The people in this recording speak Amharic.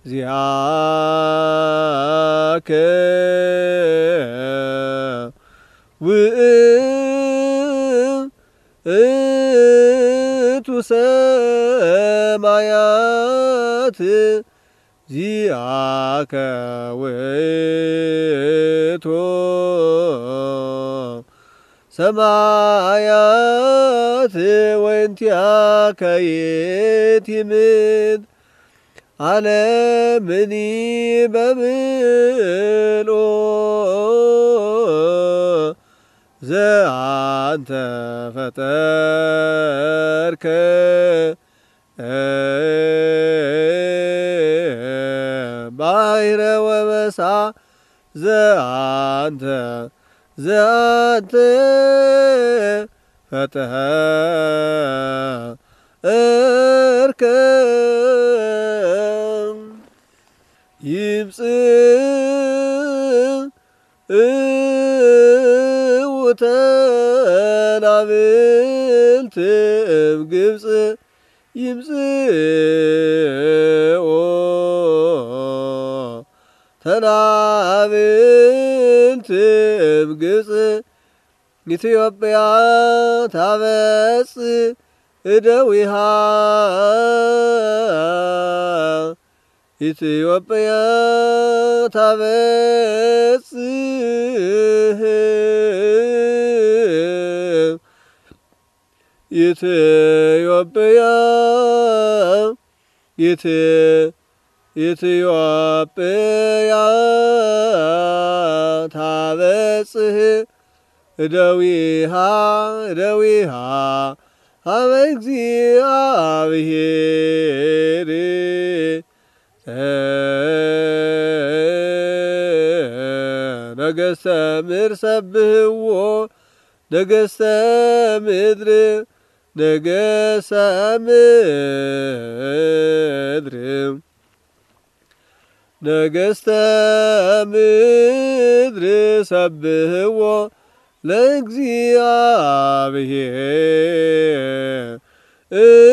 ዚአከ ውእቱ ሰማያት ዚአከ ውእቱ ሰማያት ወእንቲአከ ይእቲ ምድር ዓለምኒ በምልኦ ዘአንተ ፈጠርከ ባሕረ ወመሳ ዘአንተ ፈጠርከ ይምጽእ ተናብልት እምግብጽ ይምጽኡ ተናብልት እምግብጽ ኢትዮጵያ ታበጽሕ እደዊሃ ኢትዮጵያ ታበጽሕ ኢትዮጵያ ታበጽሕ እደዊሃ ሀበ እግዚአብሔር ነገሥተ ምድር ሰብሕዎ ነገሥተ ምድር ነገሥተ ምድር ሰብሕዎ ለእግዚአብሔር